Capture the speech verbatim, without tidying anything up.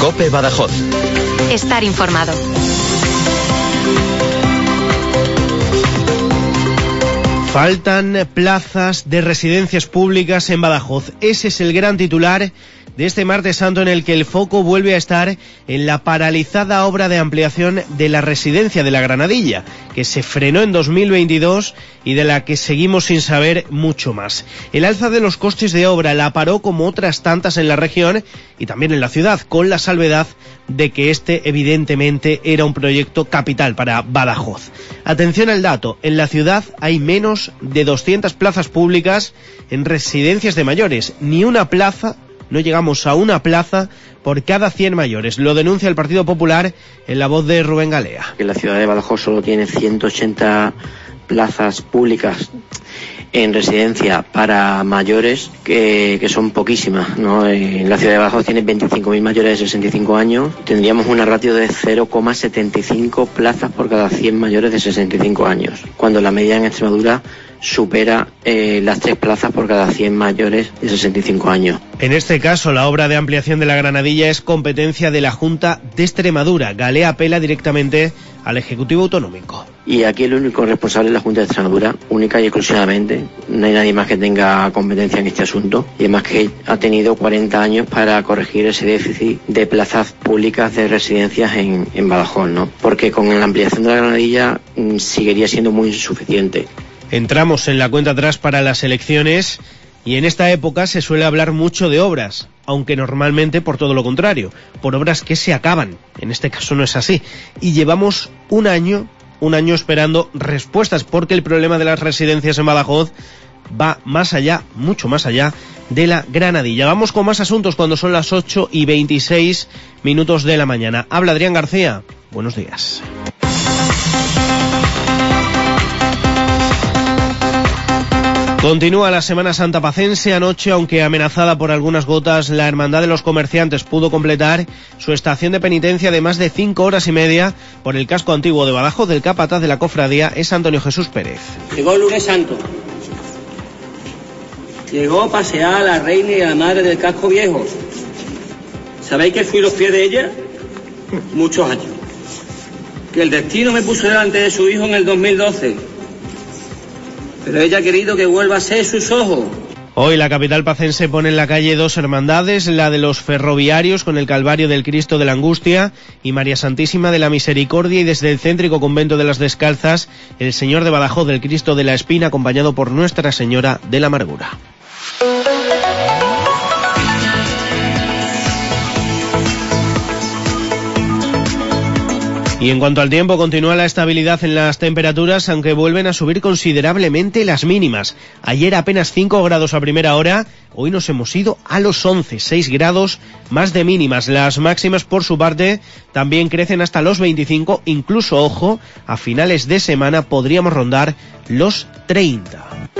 COPE Badajoz. Estar informado. Faltan plazas de residencias públicas en Badajoz. Ese es el gran titular de este martes santo, en el que el foco vuelve a estar en la paralizada obra de ampliación de la residencia de la Granadilla, que se frenó en dos mil veintidós y de la que seguimos sin saber mucho más. El alza de los costes de obra la paró como otras tantas en la región y también en la ciudad, con la salvedad de que este evidentemente era un proyecto capital para Badajoz. Atención al dato, en la ciudad hay menos de doscientas plazas públicas en residencias de mayores, ni una plaza. No llegamos a una plaza por cada cien mayores. Lo denuncia el Partido Popular en la voz de Rubén Galea. La ciudad de Badajoz solo tiene ciento ochenta plazas públicas en residencia para mayores, que, que son poquísimas, ¿no? En la ciudad de Badajoz tiene veinticinco mil mayores de sesenta y cinco años. Tendríamos una ratio de cero coma setenta y cinco plazas por cada cien mayores de sesenta y cinco años, cuando la media en Extremadura supera eh, las tres plazas por cada cien mayores de sesenta y cinco años. En este caso, la obra de ampliación de la Granadilla es competencia de la Junta de Extremadura. Galea apela directamente al Ejecutivo Autonómico. Y aquí el único responsable es la Junta de Extremadura, única y exclusivamente. No hay nadie más que tenga competencia en este asunto. Y además que ha tenido cuarenta años para corregir ese déficit de plazas públicas de residencias en, en Badajoz, ¿no? Porque con la ampliación de la Granadilla mmm, seguiría siendo muy insuficiente. Entramos en la cuenta atrás para las elecciones y en esta época se suele hablar mucho de obras, aunque normalmente por todo lo contrario, por obras que se acaban. En este caso no es así. Y llevamos un año, un año esperando respuestas, porque el problema de las residencias en Badajoz va más allá, mucho más allá de la Granadilla. Vamos con más asuntos cuando son las ocho y veintiséis minutos de la mañana. Habla Adrián García. Buenos días. Continúa la Semana Santa pacense. Anoche, aunque amenazada por algunas gotas, la Hermandad de los Comerciantes pudo completar su estación de penitencia de más de cinco horas y media por el casco antiguo de Badajoz. Del capataz de la cofradía es Antonio Jesús Pérez. Llegó el lunes santo. Llegó a pasear a la reina y a la madre del casco viejo. ¿Sabéis que fui los pies de ella? Muchos años. Que el destino me puso delante de su hijo en el dos mil doce. Pero ella ha querido que vuelva a ser sus ojos. Hoy la capital pacense pone en la calle dos hermandades, la de los ferroviarios con el Calvario del Cristo de la Angustia y María Santísima de la Misericordia, y desde el céntrico convento de las Descalzas, el Señor de Badajoz del Cristo de la Espina, acompañado por Nuestra Señora de la Amargura. Y en cuanto al tiempo, continúa la estabilidad en las temperaturas, aunque vuelven a subir considerablemente las mínimas. Ayer apenas cinco grados a primera hora, hoy nos hemos ido a los once, seis grados más de mínimas. Las máximas, por su parte, también crecen hasta los veinticinco, incluso, ojo, a finales de semana podríamos rondar los treinta.